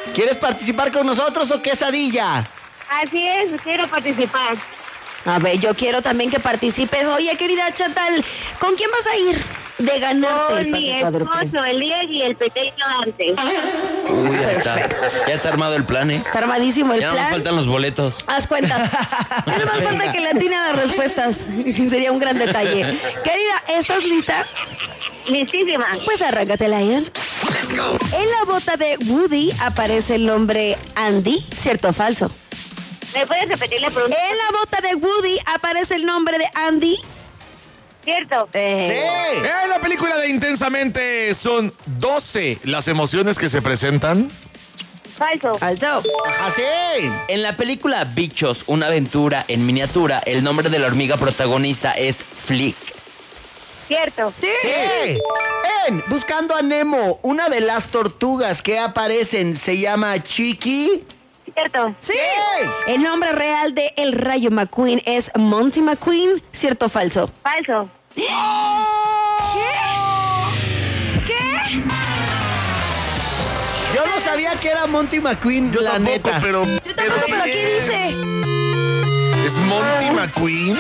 ¿Quieres participar con nosotros o quesadilla? Así es, quiero participar. A ver, yo quiero también que participes. Oye, querida Chantal, ¿con quién vas a ir de ganarte Con el mi pase cuádruple? esposo, el Diego y el pequeño Dante. Uy, ya está armado el plan, ¿eh? Está armadísimo el Ya plan. nos faltan los boletos. Haz cuentas. Ya no más falta que le atine a las respuestas. Sería un gran detalle. Querida, ¿estás lista? Listísima. Pues arráncate, Lion. En la bota de Woody aparece el nombre Andy, ¿cierto o falso? ¿Me puedes repetir la pregunta? En la bota de Woody aparece el nombre de Andy. Cierto. ¡Sí! En la película de Intensamente son 12 las emociones que se presentan. Falso. Falso. ¡Ajá, sí! En la película Bichos, una aventura en miniatura, el nombre de la hormiga protagonista es Flick. Cierto. Sí. ¡Sí! En Buscando a Nemo, una de las tortugas que aparecen se llama Chiqui. Cierto. Sí. Sí. El nombre real de El Rayo McQueen es Monty McQueen, ¿cierto o falso? Falso. ¿Qué? Yo no sabía que era Monty McQueen, la neta. pero... Yo tampoco, pero aquí dice. ¿Es Monty McQueen?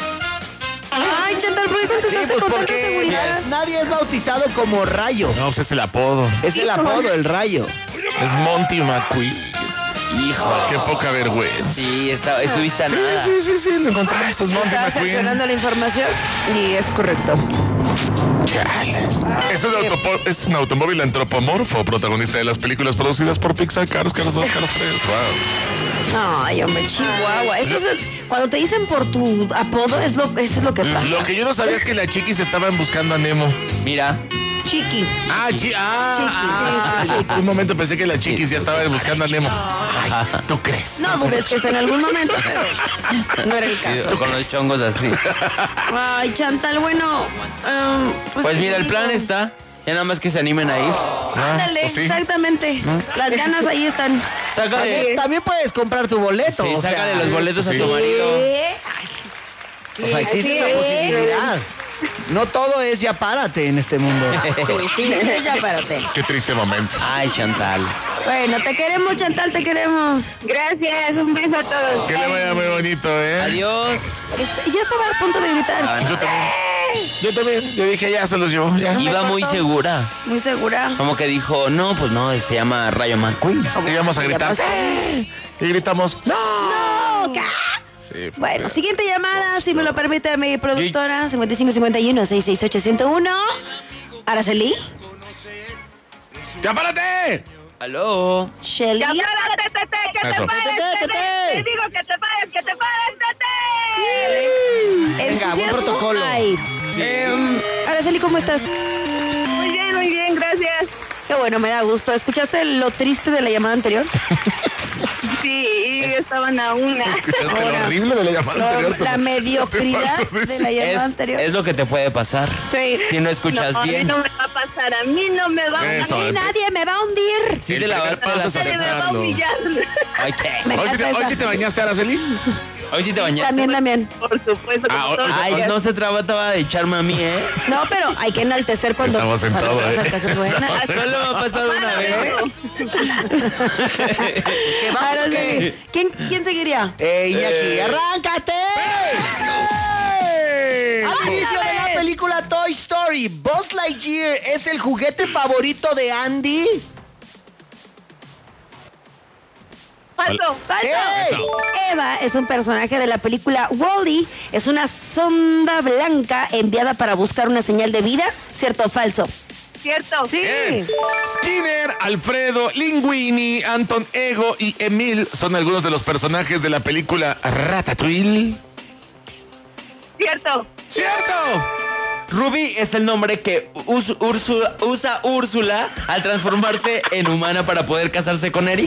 Ay, Chantal, ¿por qué contestaste Pues con tanta porque seguridad? nadie es bautizado como Rayo. No, pues es el apodo. Es el apodo, el Rayo. Es Monty McQueen. Hijo. Qué poca vergüenza. Sí, estuviste a nada. Sí, lo encontramos. Es Monty Estaba McQueen. seleccionando la información y es correcto. Chale. Es un automóvil antropomorfo, protagonista de las películas producidas por Pixar, Cars 2, Cars 3. Wow. Ay, hombre, Chihuahua. Eso es cuando te dicen por tu apodo, eso es lo que pasa. Lo que yo no sabía es que las chiquis estaban buscando a Nemo. Mira, Chiqui. Chiqui. Chiqui. Un momento pensé que las chiquis ya estaban buscando a Nemo. Ay, ¿tú crees? No dudes que esté en algún momento, pero no era el caso. con los chongos así. Ay, Chantal, bueno. Pues mira, el plan digo? está. Ya nada más que se animen a ir. Ándale, pues sí. exactamente. Las ganas ahí están. Sácale, También puedes comprar tu boleto. sí, o sea, sácale los boletos sí. a tu marido. O sea, existe la posibilidad. No todo es ya párate en este mundo. Sí, ya párate. Qué triste momento. Ay, Chantal. Bueno, te queremos, Chantal, te queremos. Gracias. Un beso a todos. Que le vaya muy bonito, ¿eh? Adiós. Ya estaba a punto de gritar. Yo también. Yo también. Yo dije, ya se los llevo. Ya. Iba muy cortó. segura. Muy segura. Como que dijo, no, pues no, se llama Rayo McQueen. Y vamos a gritar. Y gritamos, ¡no! No, ¿qué? Sí, Bueno, siguiente llamada, si me lo permite mi productora, 5551-668-101. Araceli, ¡Ya párate! Aló. Shelly. Ya, párate, tete, que te Eso. pares, Tete, tete. tete. Te digo que te pares, tete. Venga, buen Entusiasmo protocolo. hay. Araceli, ¿cómo estás? Muy bien, gracias. Qué bueno, me da gusto. ¿Escuchaste lo triste de la llamada anterior? Sí, estaban a una. ¿Escuchaste lo horrible de la llamada anterior? La mediocridad Te faltó de la decir. llamada anterior. Es lo que te puede pasar. Sí. Si no escuchas No, a mí bien. no me va a pasar, a mí no me va a Eso, A mí nadie me va a hundir. Si El te primer lavaste paso las es Nadie me va a aceptarlo. humillar. Ay, ¿qué? Me ¿Hoy encanta sí te esa. bañaste, Araceli? Hoy sí te bañaste. También. Por supuesto. Ah, como todos los Ay, días. no se trataba de echarme a mí, ¿eh? No, pero hay que enaltecer cuando... Estaba sentado, cuando ¿eh? las cosas buenas. Solo me ha pasado una vez. ¿Qué vamos, Ahora qué? sí. ¿Quién seguiría? Iñaki, ¡arráncate! Al inicio de la película Toy Story, Buzz Lightyear es el juguete favorito de Andy. Falso. ¡Ey! Eva es un personaje de la película Wall-E. Es una sonda blanca enviada para buscar una señal de vida. ¿Cierto o falso? Cierto. Sí. Skinner, Alfredo, Linguini, Anton Ego y Emil son algunos de los personajes de la película Ratatouille. Cierto. ¡Cierto! Ruby es el nombre que usa Úrsula al transformarse en humana para poder casarse con Eric.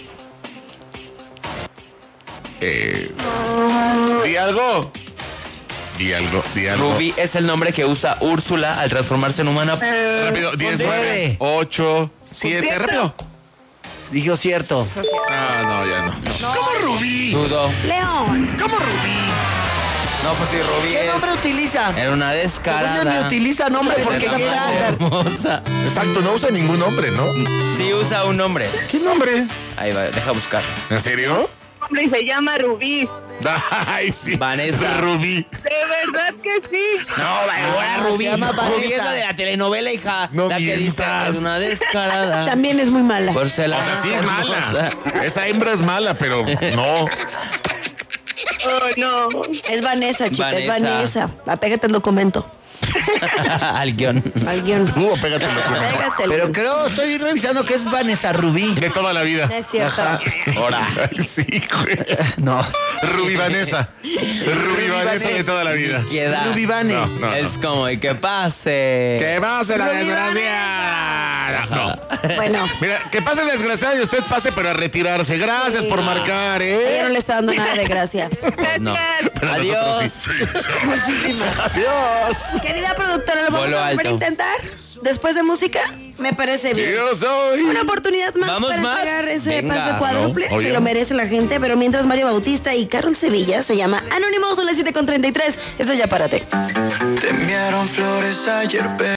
Di algo. Di algo. Ruby es el nombre que usa Úrsula al transformarse en humana. Rápido, 10, 9, 8, 7. ¿Cierto? Rápido. Dijo cierto. Ah, no, ya no. ¿Cómo Rubí? Dudo. León. ¿Cómo Rubí? No, pues sí, Rubí ¿Qué es- nombre utiliza? Era una Según descarada. yo, ni utiliza nombre porque Era llega... hermosa. Exacto, no usa ningún nombre, ¿no? Sí usa un nombre. ¿Qué nombre? Ahí va, deja buscar. ¿En serio? Hombre, se llama Rubí. Ay, sí. Vanessa. Rubí. De verdad que sí. No, ahora se Rubí. llama Rubí es Vanessa. la de la telenovela, hija. No la que dice mientas. es una descarada. También es muy mala. Porcelana. O sea, sí es mala. hermosa. Esa hembra es mala, pero no. Oh, no. Es Vanessa, chica, es Vanessa. Vanessa. Apégate el documento. Al guión. Al guión. Pégate el documento. Pégatelo. Pero creo, estoy revisando que es Vanessa Rubí. De toda la vida. No es cierto. Ahora. Ay, sí, güey. No. Rubí Vanessa. Rubí Vanessa de toda la vida. Queda. Rubí Vane. No. Es como, y que pase. ¡Que pase la Rubí desgraciada! No. Bueno, Mira, que pase la desgraciada y usted pase, pero a retirarse. Gracias por marcar, ella no ¿eh? le está dando nada de gracia. No. Pero Adiós. nosotros sí. Muchísimas. Adiós. Querida productora, ¿lo vamos Vuelo a volver a alto. intentar? Después de música, me parece bien. Yo soy. Una oportunidad más ¿Vamos para más? entregar ese Venga, pase cuádruple. ¿no? Se Oye. lo merece la gente, pero mientras Mario Bautista y Carol Sevilla se llama Anónimo, son las 7:33. Esto es Ya Párate. Te enviaron flores ayer,